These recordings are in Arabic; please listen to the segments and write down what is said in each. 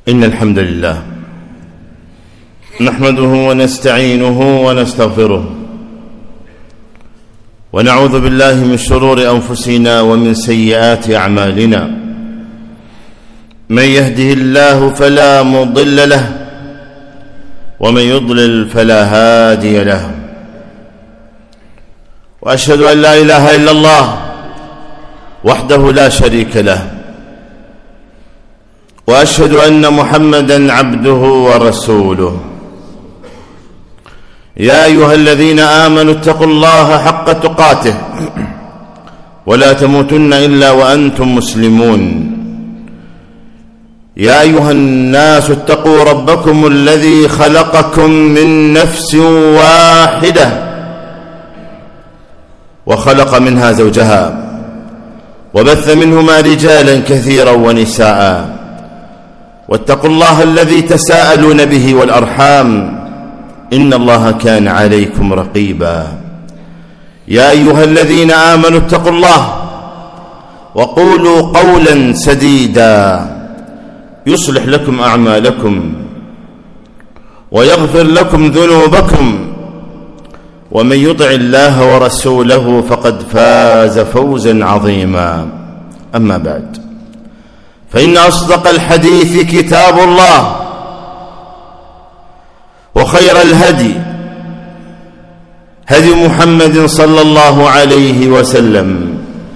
إن الحمد لله نحمده ونستعينه ونستغفره ونعوذ بالله من شرور أنفسنا ومن سيئات أعمالنا. من يهده الله فلا مضل له ومن يضلل فلا هادي له، وأشهد أن لا إله إلا الله وحده لا شريك له، وأشهد أن محمدًا عبده ورسوله. يا أيها الذين آمنوا اتقوا الله حق تقاته ولا تموتن إلا وأنتم مسلمون. يا أيها الناس اتقوا ربكم الذي خلقكم من نفس واحدة وخلق منها زوجها وبث منهما رجالا كثيرا ونساء، واتقوا الله الذي تساءلون به والأرحام إن الله كان عليكم رقيبا. يا أيها الذين آمنوا اتقوا الله وقولوا قولا سديدا يصلح لكم أعمالكم ويغفر لكم ذنوبكم، ومن يطع الله ورسوله فقد فاز فوزا عظيما. أما بعد، فإن أصدق الحديث كتاب الله، وخير الهدي هدي محمد صلى الله عليه وسلم،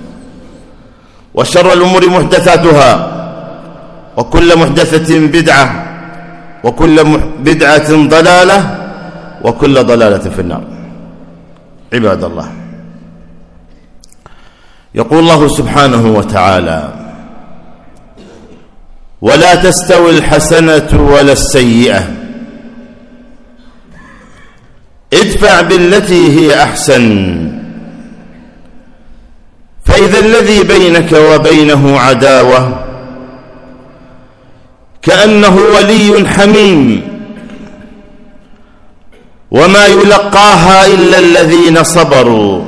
وشر الأمور محدثاتها، وكل محدثة بدعة، وكل بدعة ضلالة، وكل ضلالة في النار. عباد الله، يقول الله سبحانه وتعالى: ولا تستوي الحسنة ولا السيئة ادفع بالتي هي أحسن فإذا الذي بينك وبينه عداوة كأنه ولي حميم وما يلقاها إلا الذين صبروا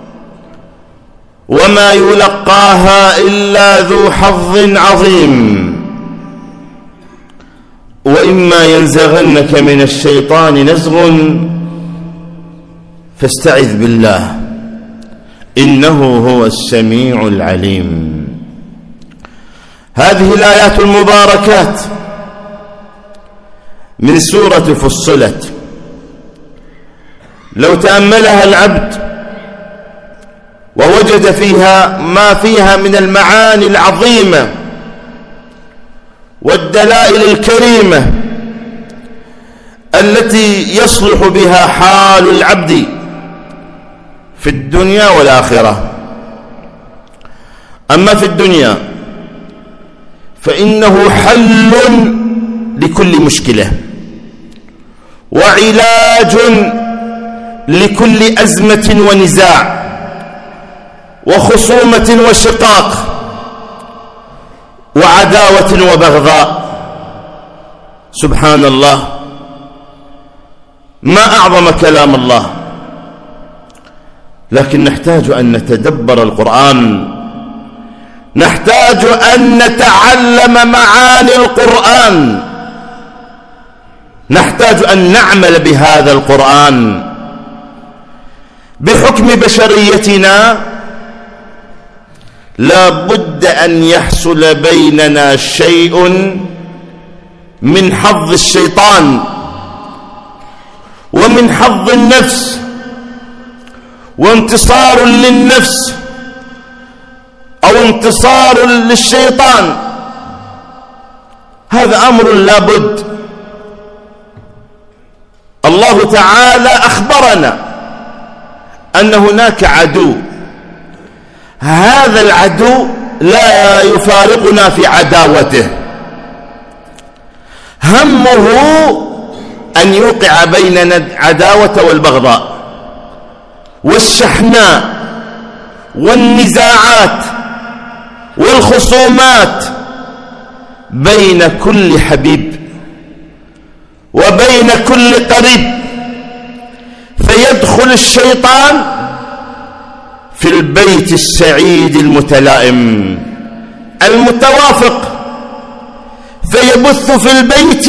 وما يلقاها إلا ذو حظ عظيم. وإما ينزغنك من الشيطان نزغ فاستعذ بالله إنه هو السميع العليم. هذه الآيات المباركات من سورة فصلت، لو تأملها العبد ووجد فيها ما فيها من المعاني العظيمة والدلائل الكريمة التي يصلح بها حال العبد في الدنيا والآخرة. أما في الدنيا فإنه حل لكل مشكلة وعلاج لكل أزمة ونزاع وخصومة وشقاق وعداوة وبغضاء. سبحان الله، ما أعظم كلام الله. لكن نحتاج أن نتدبر القرآن، نحتاج أن نتعلم معاني القرآن، نحتاج أن نعمل بهذا القرآن. بحكم بشريتنا لا بد أن يحصل بيننا شيء من حظ الشيطان ومن حظ النفس، وانتصار للنفس أو انتصار للشيطان. هذا أمر لا بد. الله تعالى أخبرنا أن هناك عدو، هذا العدو لا يفارقنا في عداوته، همه أن يوقع بيننا العداوة والبغضاء والشحناء والنزاعات والخصومات بين كل حبيب وبين كل قريب، فيدخل الشيطان في البيت السعيد المتلائم المتوافق فيبث في البيت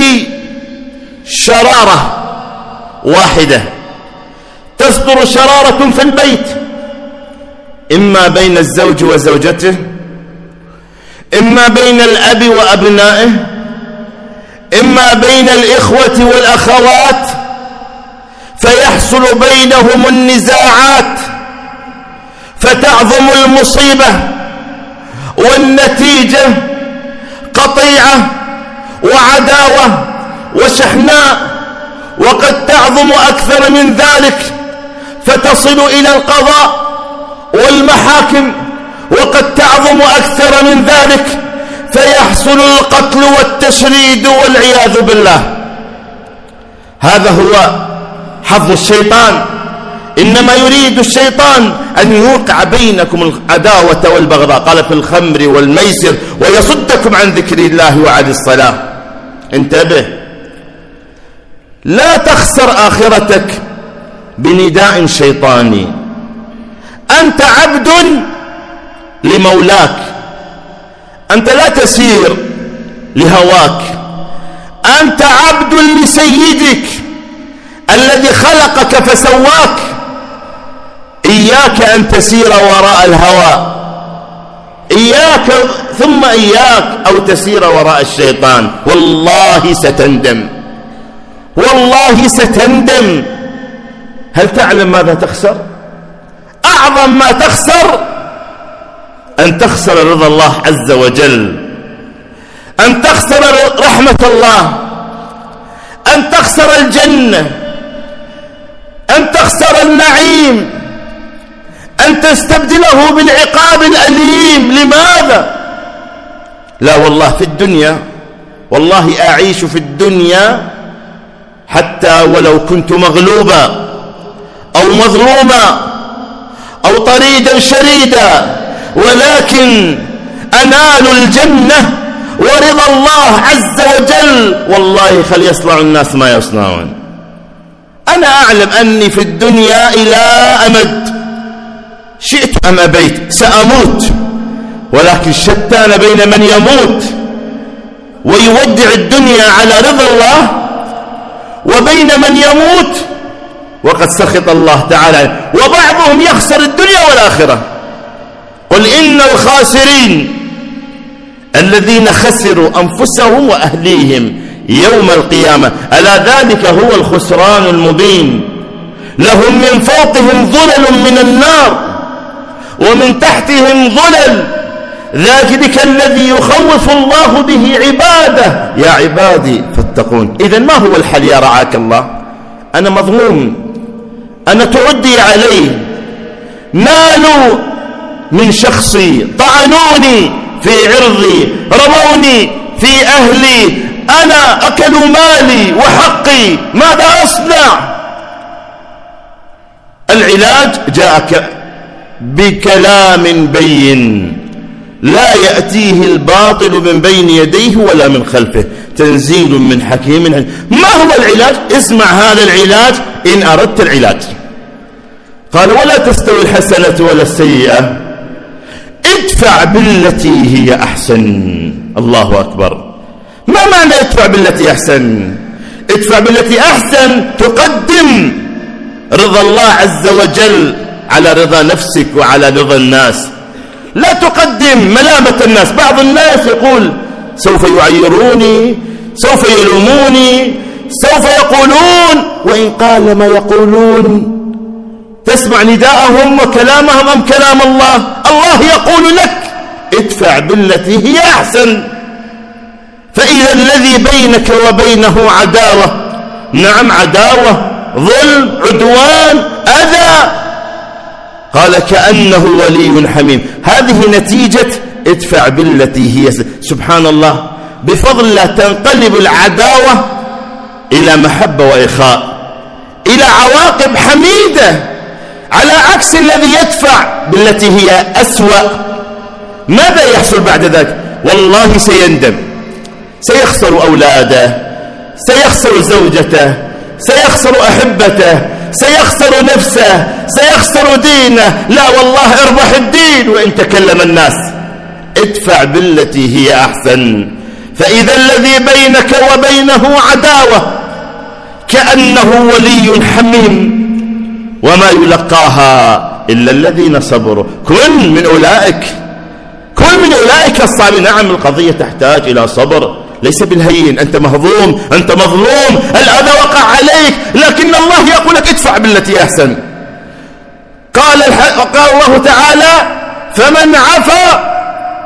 شرارة واحدة، تصدر شرارة في البيت، إما بين الزوج وزوجته، إما بين الأب وأبنائه، إما بين الإخوة والأخوات، فيحصل بينهم النزاعات، فتعظم المصيبة، والنتيجة قطيعة وعداوة وشحناء، وقد تعظم أكثر من ذلك فتصل إلى القضاء والمحاكم، وقد تعظم أكثر من ذلك فيحصل القتل والتشريد والعياذ بالله. هذا هو حظ الشيطان. إنما يريد الشيطان أن يوقع بينكم العداوة والبغضاء، قال في الخمر والميسر ويصدكم عن ذكر الله وعن الصلاة. انتبه، لا تخسر آخرتك بنداء شيطاني. أنت عبد لمولاك، أنت لا تسير لهواك، أنت عبد لسيدك الذي خلقك فسواك. إياك أن تسير وراء الهوى، إياك ثم إياك أو تسير وراء الشيطان. والله ستندم، والله ستندم. هل تعلم ماذا تخسر؟ أعظم ما تخسر أن تخسر رضا الله عز وجل، أن تخسر رحمة الله، أن تخسر الجنة، أن تخسر النعيم، أن تستبدله بالعقاب الأليم. لماذا؟ لا والله في الدنيا، والله أعيش في الدنيا حتى ولو كنت مغلوبا أو مظلوما أو طريدا شريدا، ولكن أنال الجنة ورضا الله عز وجل. والله فليصنع الناس ما يصنعون. أنا أعلم أني في الدنيا إلى أمد، شئت أم أبيت سأموت، ولكن شتان بين من يموت ويودع الدنيا على رضا الله، وبين من يموت وقد سخط الله تعالى، وبعضهم يخسر الدنيا والآخرة. قل إن الخاسرين الذين خسروا أنفسهم وأهليهم يوم القيامة، ألا ذلك هو الخسران المبين. لهم من فوقهم ظلل من النار ومن تحتهم ظلل، ذلك الذي يخوف الله به عباده. يا عبادي فاتقون. إذن ما هو الحل يا رعاك الله؟ أنا مظلوم، أنا تعدي علي، نالوا من شخصي، طعنوني في عرضي، رموني في أهلي، أنا أكلوا مالي وحقي، ماذا أصنع؟ العلاج جاءك بكلام بين لا يأتيه الباطل من بين يديه ولا من خلفه، تنزيل من حكيم حكيم. ما هو العلاج؟ اسمع هذا العلاج إن أردت العلاج. قال ولا تستوي الحسنة ولا السيئة، ادفع بالتي هي أحسن. الله أكبر. ما معنى ادفع بالتي أحسن؟ ادفع بالتي أحسن تقدم رضا الله عز وجل على رضا نفسك وعلى رضا الناس، لا تقدم ملامة الناس. بعض الناس يقول سوف يعيروني، سوف يلوموني، سوف يقولون، وإن قال ما يقولون تسمع نداءهم وكلامهم أم كلام الله؟ الله يقول لك ادفع بالتي هي أحسن. فإذا الذي بينك وبينه عداوة، نعم عداوة، ظلم، عدوان، أذى، قال كأنه ولي حميم. هذه نتيجة ادفع بالتي هي سبحان الله. بفضل الله تنقلب العداوة إلى محبة وإخاء، إلى عواقب حميدة، على عكس الذي يدفع بالتي هي أسوأ. ماذا يحصل بعد ذلك؟ والله سيندم، سيخسر أولاده، سيخسر زوجته، سيخسر أحبته، سيخسر نفسه، سيخسر دينه. لا والله اربح الدين وإن تكلم الناس. ادفع بالتي هي أحسن فإذا الذي بينك وبينه عداوة كأنه ولي حميم وما يلقاها إلا الذين صبروا. كن من أولئك الصابرين. نعم القضية تحتاج إلى صبر، ليس بالهين. أنت مهضوم، أنت مظلوم، الأذى وقع عليك، لكن الله يقول لك ادفع بالتي أحسن. قال الله تعالى فمن عفا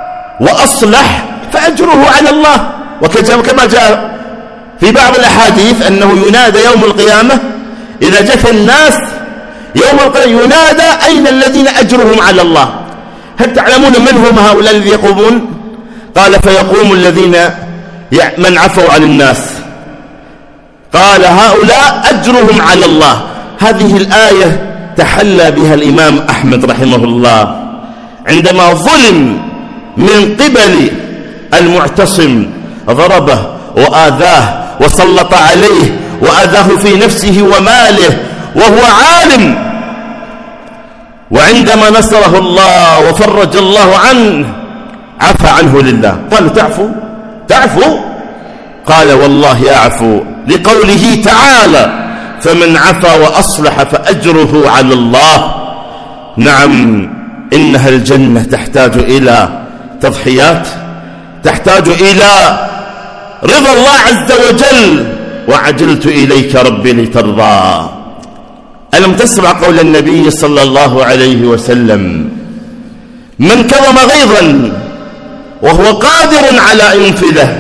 وأصلح فأجره على الله. وكما جاء في بعض الأحاديث أنه ينادى يوم القيامة إذا جثى الناس يوم القيامة ينادى أين الذين أجرهم على الله؟ هل تعلمون من هم هؤلاء الذين يقومون؟ قال فيقوم الذين من عفوا عن الناس، قال هؤلاء أجرهم على الله. هذه الآية تحلى بها الإمام أحمد رحمه الله عندما ظلم من قبل المعتصم، ضربه وآذاه وسلط عليه وأذاه في نفسه وماله وهو عالم، وعندما نصره الله وفرج الله عنه عفى عنه لله. قالوا تعفو؟ قال والله أعفو، لقوله تعالى فمن عفا وأصلح فأجره على الله. نعم إنها الجنة تحتاج إلى تضحيات، تحتاج إلى رضا الله عز وجل. وعجلت إليك ربي لترضى. ألم تسمع قول النبي صلى الله عليه وسلم من كظم غيظا وهو قادر على إنفاذه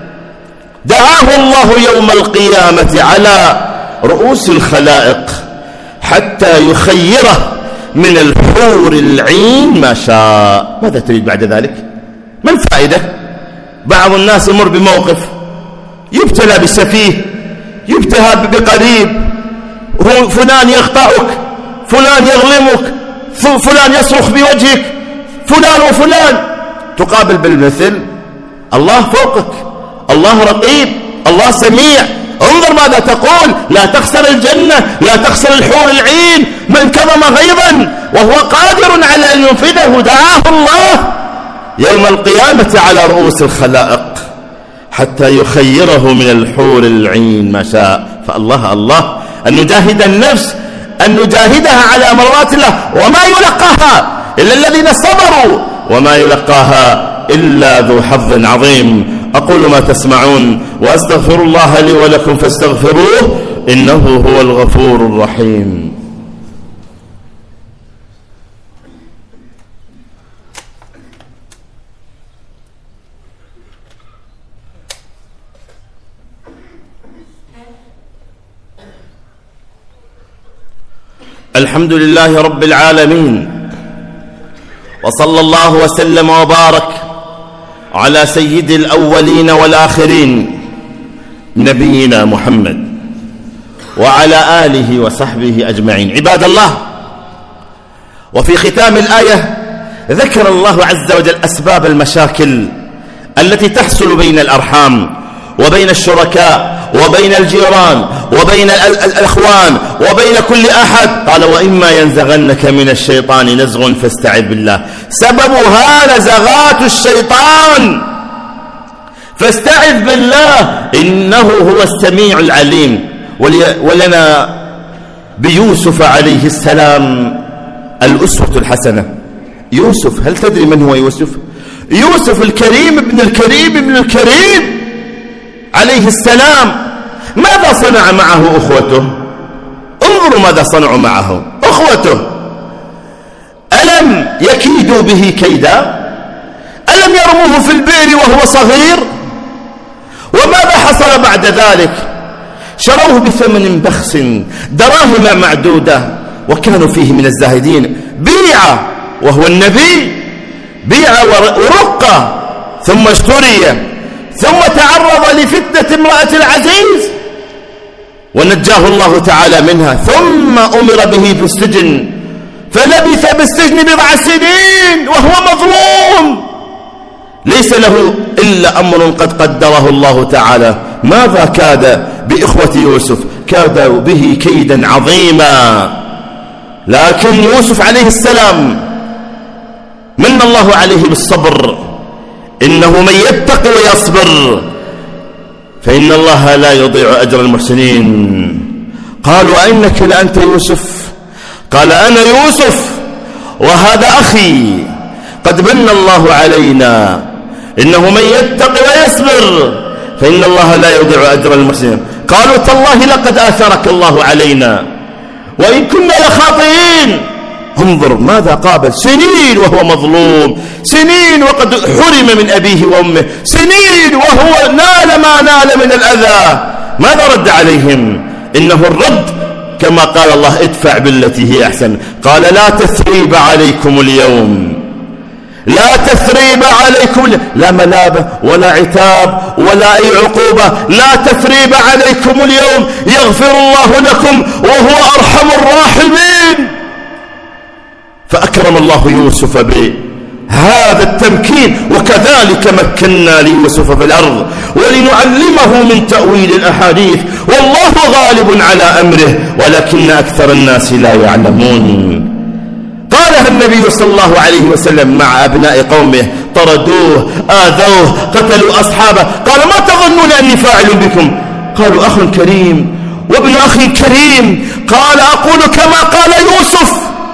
دعاه الله يوم القيامة على رؤوس الخلائق حتى يخيره من الحور العين ما شاء. ماذا تريد بعد ذلك؟ ما الفائدة؟ بعض الناس يمر بموقف يبتلى بسفيه، يبتلى بقريب، فلان يقطعك، فلان يظلمك، فلان يصرخ بوجهك، فلان وفلان، تقابل بالمثل الله فوقك، الله رقيب، الله سميع. انظر ماذا تقول، لا تخسر الجنة، لا تخسر الحور العين. من كظم غيظا وهو قادر على أن ينفذه دعاه الله يوم القيامة على رؤوس الخلائق حتى يخيره من الحور العين ما شاء. فالله أن نجاهد النفس، أن نجاهدها على مرات الله، وما يلقاها إلا الذين صبروا، وما يلقاها إلا ذو حظ عظيم. أقول ما تسمعون وأستغفر الله لي ولكم فاستغفروه إنه هو الغفور الرحيم. الحمد لله رب العالمين، وصلى الله وسلم وبارك على سيد الأولين والآخرين نبينا محمد وعلى آله وصحبه أجمعين. عباد الله، وفي ختام الآية ذكر الله عز وجل أسباب المشاكل التي تحصل بين الأرحام وبين الشركاء وبين الجيران وبين الأخوان وبين كل أحد. قال وإما ينزغنك من الشيطان نزغ فاستعذ بالله. سببها نزغات الشيطان، فاستعذ بالله إنه هو السميع العليم. ولنا بيوسف عليه السلام الأسوة الحسنة. يوسف، هل تدري من هو يوسف؟ يوسف الكريم ابن الكريم ابن الكريم عليه السلام. ماذا صنع معه أخوته؟ انظروا ماذا صنعوا معه أخوته. ألم يكيدوا به كيدا؟ ألم يرموه في البئر وهو صغير؟ وماذا حصل بعد ذلك؟ شروه بثمن بخس دراهم معدودة وكانوا فيه من الزاهدين. بيع وهو النبي، بيع ورقة ثم اشتري، ثم تعرض لفتنة امرأة العزيز ونجاه الله تعالى منها، ثم أمر به في السجن فلبث بالسجن 7 سنين وهو مظلوم، ليس له إلا أمر قد قدره الله تعالى. ماذا كاد بإخوة يوسف؟ كادوا به كيدا عظيما، لكن يوسف عليه السلام من الله عليه بالصبر. إنه من يتق ويصبر فإن الله لا يضيع أجر المحسنين. قالوا أئنك لأنت يوسف؟ قال أنا يوسف وهذا أخي، قد من الله علينا، إنه من يتق ويصبر فإن الله لا يضيع أجر المحسنين. قالوا تالله لقد آثرك الله علينا وإن كنا لخاطئين. انظر ماذا قابل، سنين وهو مظلوم، سنين وقد حرم من أبيه وأمه، سنين وهو نال ما نال من الأذى. ماذا رد عليهم؟ إنه الرد كما قال الله ادفع بالتي هي أحسن. قال لا تثريب عليكم اليوم، لا تثريب عليكم، لا ملابة ولا عتاب ولا أي عقوبة، لا تثريب عليكم اليوم، يغفر الله لكم وهو أرحم الراحمين. فأكرم الله يوسف بهذا التمكين، وكذلك مكنا ليوسف في الأرض ولنعلمه من تأويل الأحاديث، والله غالب على أمره ولكن أكثر الناس لا يعلمون. قالها النبي صلى الله عليه وسلم مع أبناء قومه، طردوه، آذوه، قتلوا أصحابه، قال ما تظنون أني فاعل بكم؟ قالوا أخ كريم وابن أخ كريم. قال أقول كما قال يوسف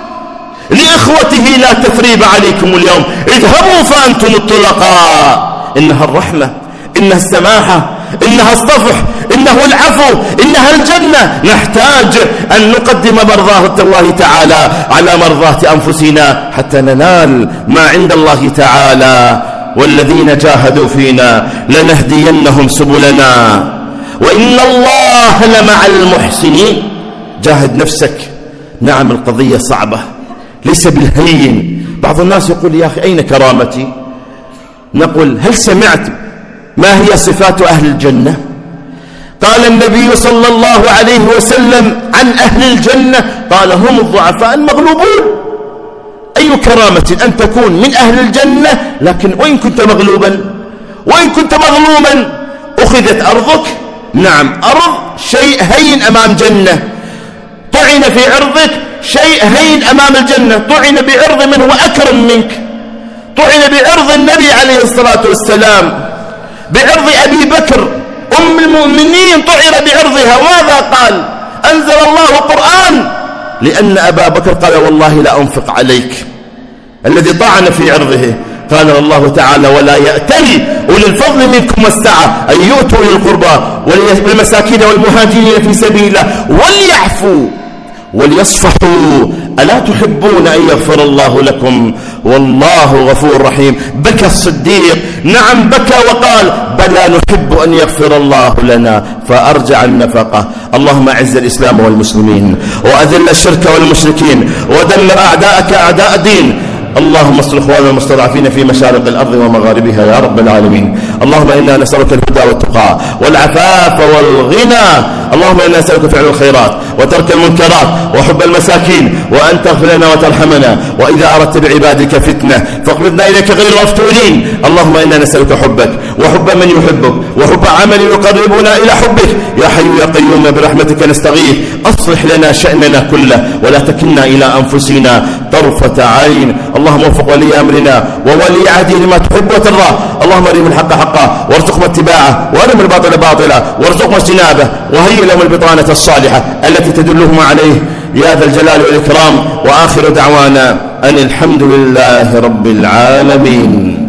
لإخوته لا تثريب عليكم اليوم، اذهبوا فأنتم الطلقاء. إنها الرحمة، إنها السماحة، إنها الصفح، إنه العفو، إنها الجنة. نحتاج أن نقدم مرضاة الله تعالى على مرضاة أنفسنا حتى ننال ما عند الله تعالى. والذين جاهدوا فينا لنهدينهم سبلنا وإن الله لمع المحسنين. جاهد نفسك. نعم القضية صعبة ليس بالهين. بعض الناس يقول يا أخي أين كرامتي؟ نقول هل سمعت ما هي صفات أهل الجنة؟ قال النبي صلى الله عليه وسلم عن أهل الجنة قال هم الضعفاء المغلوبون. أي كرامة أن تكون من أهل الجنة، لكن وإن كنت مغلوبا، وإن كنت مظلوما أخذت أرضك. نعم أرض شيء هين أمام جنة، طعن في عرضك شيء هين أمام الجنة، طعن بعرض من هو أكرم منك، طعن بعرض النبي عليه الصلاة والسلام، بعرض أبي بكر أم المؤمنين طعن بعرضها. ماذا قال؟ أنزل الله قرآن لأن أبا بكر قال والله لا أنفق عليك، الذي طعن في عرضه. قال الله تعالى ولا يأتل أولي الفضل منكم والسعة أن يؤتوا أولي القربى والمساكين والمهاجرين في سبيله وليعفوا وليصفحوا ألا تحبون أن يغفر الله لكم والله غفور رحيم. بكى الصديق، نعم بكى وقال بلى نحب أن يغفر الله لنا، فأرجع النفقة. اللهم أعز الإسلام والمسلمين وأذل الشرك والمشركين ودمر أعداءك أعداء الدين. اللهم اصلح اخواننا المستضعفين في مشارق الأرض ومغاربها يا رب العالمين. اللهم إنا نسألك الهدى والتقى والعفاف والغنى. اللهم إنا نسألك فعل الخيرات وترك المنكرات وحب المساكين، وأن تغفر لنا وترحمنا، وإذا أردت بعبادك فتنة فاقبضنا إليك غير مفتونين. اللهم إنا نسألك حبك وحب من يحبك وحب عمل يقربنا إلى حبك يا حي يا قيوم برحمتك نستغيث. أصلح لنا شأننا كله ولا تكلنا إلى أنفسنا طرفة عين. اللهم وفق ولي أمرنا وولي عهده لما تحب وترضى. اللهم أرهم الحق حقا وارزقنا اتباعه، وأرهم الباطل باطلا وارزقنا اجتنابه، وهيئ لهم البطانة الصالحة التي تدلهم عليه يا ذا الجلال والإكرام. وآخر دعوانا أن الحمد لله رب العالمين.